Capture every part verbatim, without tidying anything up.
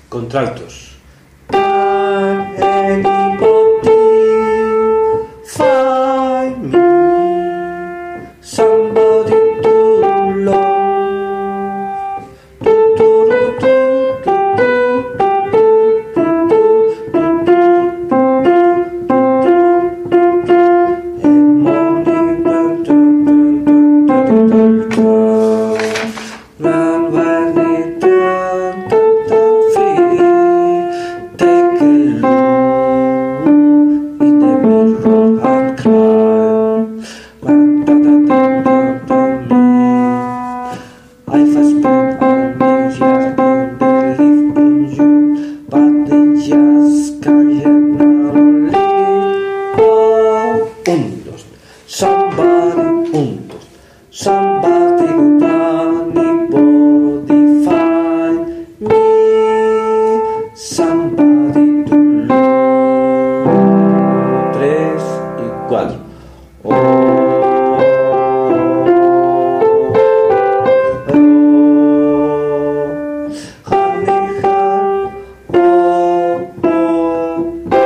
Contraltos. Can anybody find me somebody to love? Do, do, do, do, do, and morning do, do, do, do, do, do, do. Run when it done, done, done, free. Take a look in the mirror and cry. When da da da da da me, I have spent all my years in belief in you, but they just can't only. Oh, un, dos, somebody, un, dos, somebody could anybody find me, somebody to love. Tres y cuatro. Oh, oh, honey, honey, oh, oh, oh,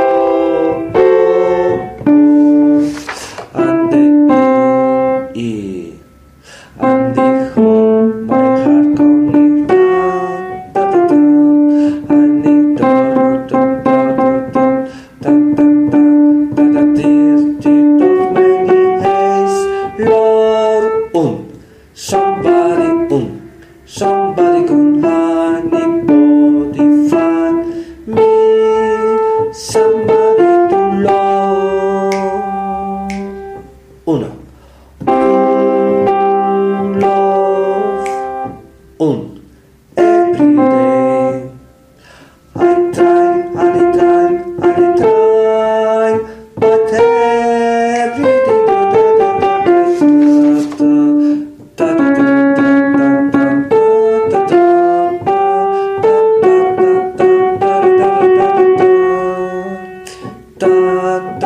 oh, oh, and the E, E, and the home, my heart coming down, da da da, and the da da da da da da da da da tears, tears of many days, Lord, um, somebody, um, somebody can anybody find me, somebody to love. Uno. Love, un, every day. I try, and I try, and I try, but every day. Da, da, da, da, da, da, da, da, da, da, da, da, da, da, da, da, da, da, da,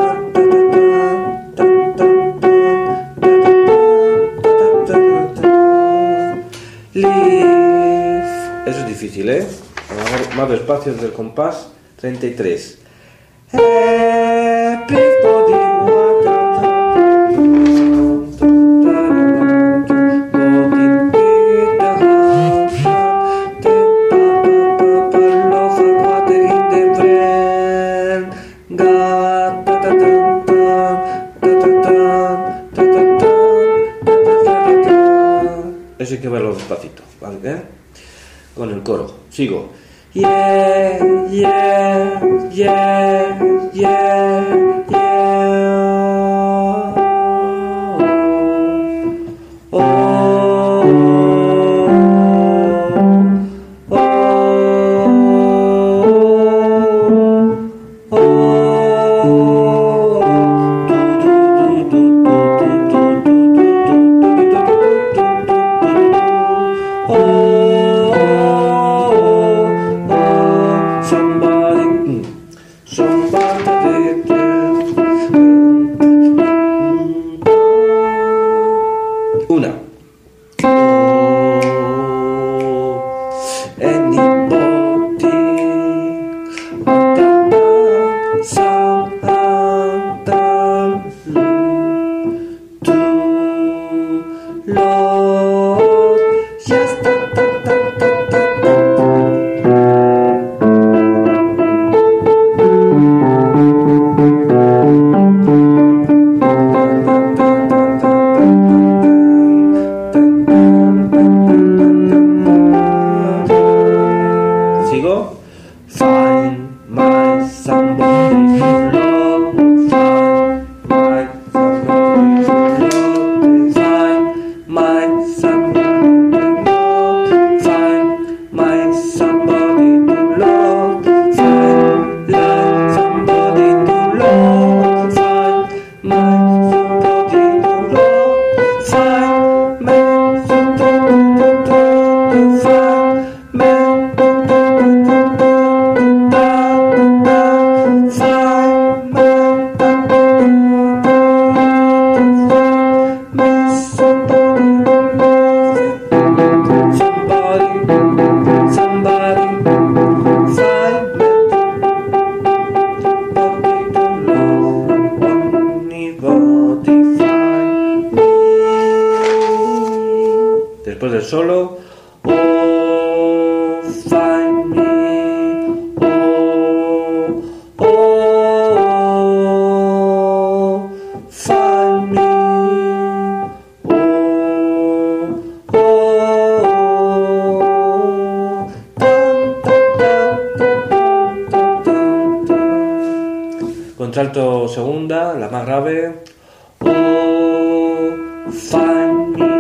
Leave. Eso es difícil, ¿eh? A lo mejor más despacio desde el compás. treinta y tres. Everybody want eso hay que verlo despacito, ¿vale? ¿Eh? Con el coro. Sigo. Yeah, yeah, yeah, yeah, yeah. Oh, oh, oh, somebody, somebody, contralto segunda, la más grave. Oh, find me